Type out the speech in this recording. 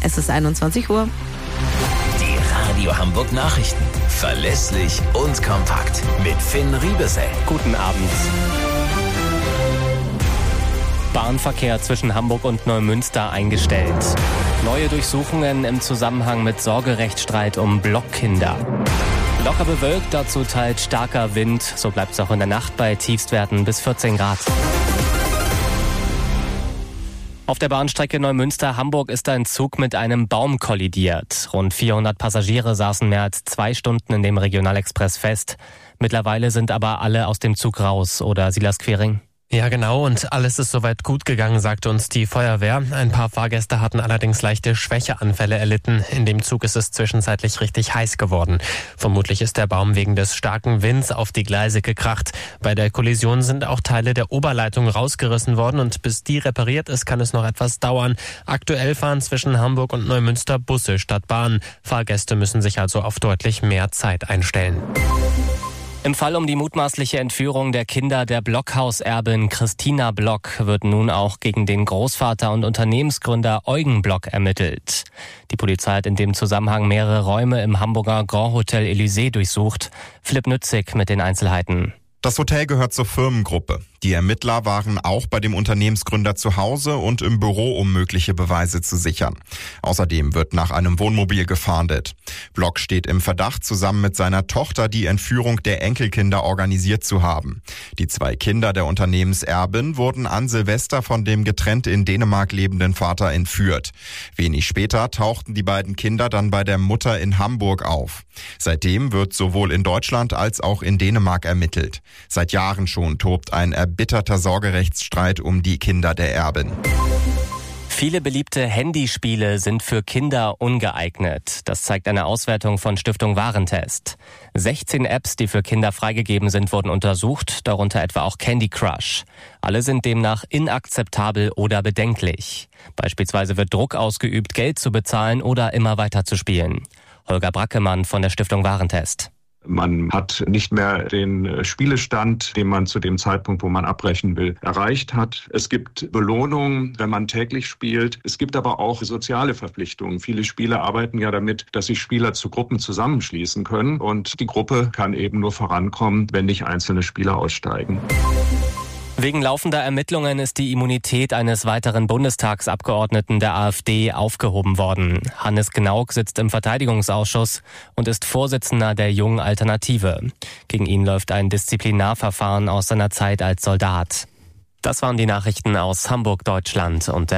Es ist 21 Uhr. Die Radio Hamburg Nachrichten. Verlässlich und kompakt. Mit Finn Riebesell. Guten Abend. Bahnverkehr zwischen Hamburg und Neumünster eingestellt. Neue Durchsuchungen im Zusammenhang mit Sorgerechtsstreit um Blockkinder. Locker bewölkt, dazu teils starker Wind. So bleibt es auch in der Nacht bei Tiefstwerten bis 14 Grad. Auf der Bahnstrecke Neumünster-Hamburg ist ein Zug mit einem Baum kollidiert. Rund 400 Passagiere saßen mehr als 2 Stunden in dem Regionalexpress fest. Mittlerweile sind aber alle aus dem Zug raus, oder Silas Quering? Ja, genau, und alles ist soweit gut gegangen, sagte uns die Feuerwehr. Ein paar Fahrgäste hatten allerdings leichte Schwächeanfälle erlitten. In dem Zug ist es zwischenzeitlich richtig heiß geworden. Vermutlich ist der Baum wegen des starken Winds auf die Gleise gekracht. Bei der Kollision sind auch Teile der Oberleitung rausgerissen worden und bis die repariert ist, kann es noch etwas dauern. Aktuell fahren zwischen Hamburg und Neumünster Busse statt Bahn. Fahrgäste müssen sich also auf deutlich mehr Zeit einstellen. Im Fall um die mutmaßliche Entführung der Kinder der Blockhauserbin Christina Block wird nun auch gegen den Großvater und Unternehmensgründer Eugen Block ermittelt. Die Polizei hat in dem Zusammenhang mehrere Räume im Hamburger Grand Hotel Elysée durchsucht. Philipp Nützig mit den Einzelheiten. Das Hotel gehört zur Firmengruppe. Die Ermittler waren auch bei dem Unternehmensgründer zu Hause und im Büro, um mögliche Beweise zu sichern. Außerdem wird nach einem Wohnmobil gefahndet. Block steht im Verdacht, zusammen mit seiner Tochter die Entführung der Enkelkinder organisiert zu haben. Die 2 Kinder der Unternehmenserbin wurden an Silvester von dem getrennt in Dänemark lebenden Vater entführt. Wenig später tauchten die beiden Kinder dann bei der Mutter in Hamburg auf. Seitdem wird sowohl in Deutschland als auch in Dänemark ermittelt. Seit Jahren schon tobt ein erbitterter Sorgerechtsstreit um die Kinder der Erbin. Viele beliebte Handyspiele sind für Kinder ungeeignet. Das zeigt eine Auswertung von Stiftung Warentest. 16 Apps, die für Kinder freigegeben sind, wurden untersucht, darunter etwa auch Candy Crush. Alle sind demnach inakzeptabel oder bedenklich. Beispielsweise wird Druck ausgeübt, Geld zu bezahlen oder immer weiter zu spielen. Holger Brackemann von der Stiftung Warentest. Man hat nicht mehr den Spielestand, den man zu dem Zeitpunkt, wo man abbrechen will, erreicht hat. Es gibt Belohnungen, wenn man täglich spielt. Es gibt aber auch soziale Verpflichtungen. Viele Spiele arbeiten ja damit, dass sich Spieler zu Gruppen zusammenschließen können. Und die Gruppe kann eben nur vorankommen, wenn nicht einzelne Spieler aussteigen. Wegen laufender Ermittlungen ist die Immunität eines weiteren Bundestagsabgeordneten der AfD aufgehoben worden. Hannes Gnauk sitzt im Verteidigungsausschuss und ist Vorsitzender der Jungen Alternative. Gegen ihn läuft ein Disziplinarverfahren aus seiner Zeit als Soldat. Das waren die Nachrichten aus Hamburg, Deutschland und der